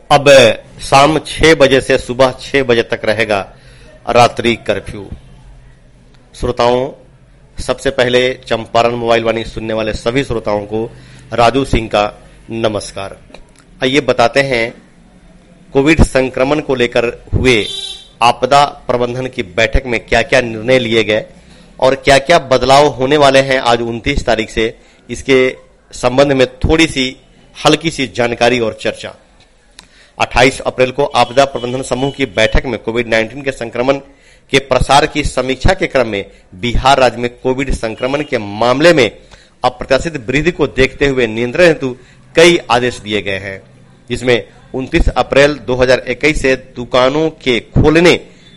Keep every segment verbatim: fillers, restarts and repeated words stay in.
अब शाम छह बजे से सुबह छह बजे तक रहेगा रात्रि कर्फ्यू। श्रोताओं, सबसे पहले चंपारण मोबाइल वाणी सुनने वाले सभी श्रोताओं को राजू सिंह का नमस्कार। आइए बताते हैं कोविड संक्रमण को लेकर हुए आपदा प्रबंधन की बैठक में क्या क्या निर्णय लिए गए और क्या क्या बदलाव होने वाले हैं आज उनतीस तारीख से। इसके संबंध में थोड़ी सी हल्की सी जानकारी और चर्चा। अट्ठाईस अप्रैल को आपदा प्रबंधन समूह की बैठक में कोविड उन्नीस के संक्रमण के प्रसार की समीक्षा के क्रम में बिहार राज्य में कोविड संक्रमण के मामले में अप्रत्याशित वृद्धि को देखते हुए नियंत्रण हेतु कई आदेश दिए गए हैं, जिसमें उनतीस अप्रैल दो हज़ार इक्कीस से दुकानों के खोलने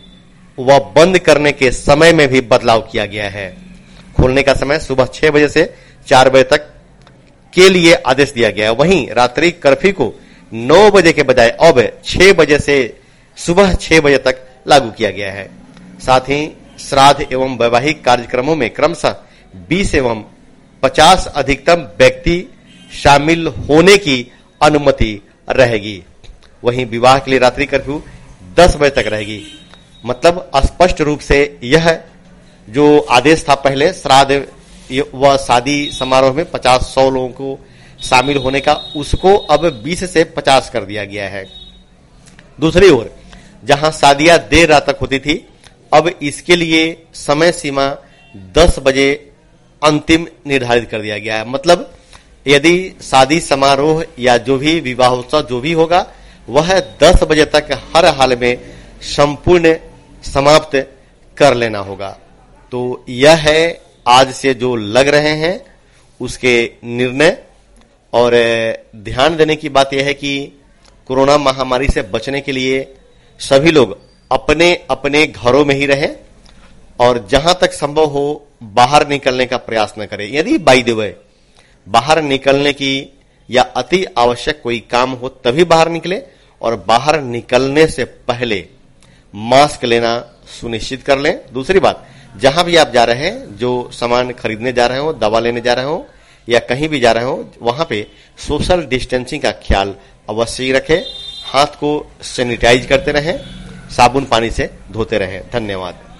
व बंद करने के समय में भी बदलाव किया गया है। खोलने का समय सुबह छह बजे से चार बजे तक के लिए आदेश दिया गया है। वहीं रात्रि कर्फ्यू को नौ बजे के बजाय अब छह बजे से सुबह छह बजे तक लागू किया गया है। साथ ही श्राद्ध एवं वैवाहिक कार्यक्रमों में क्रमशः बीस एवं पचास अधिकतम व्यक्ति शामिल होने की अनुमति रहेगी। वहीं विवाह के लिए रात्रि कर्फ्यू दस बजे तक रहेगी। मतलब स्पष्ट रूप से यह जो आदेश था पहले श्राद्ध व शादी समारोह में पचास सौ लोगों को शामिल होने का, उसको अब बीस से पचास कर दिया गया है। दूसरी ओर जहां शादियां देर रात तक होती थी, अब इसके लिए समय सीमा दस बजे अंतिम निर्धारित कर दिया गया है। मतलब यदि शादी समारोह या जो भी विवाहोत्सव जो भी होगा वह दस बजे तक हर हाल में संपूर्ण समाप्त कर लेना होगा। तो यह है आज से जो लग रहे हैं उसके निर्णय। और ध्यान देने की बात यह है कि कोरोना महामारी से बचने के लिए सभी लोग अपने अपने घरों में ही रहें और जहां तक संभव हो बाहर निकलने का प्रयास न करें। यदि बाय द वे बाहर निकलने की या अति आवश्यक कोई काम हो तभी बाहर निकले और बाहर निकलने से पहले मास्क लेना सुनिश्चित कर लें। दूसरी बात, जहां भी आप जा रहे हैं, जो सामान खरीदने जा रहे हो, दवा लेने जा रहे हो या कहीं भी जा रहे हो, वहां पे सोशल डिस्टेंसिंग का ख्याल अवश्य ही रखें। हाथ को सैनिटाइज करते रहें, साबुन पानी से धोते रहें। धन्यवाद।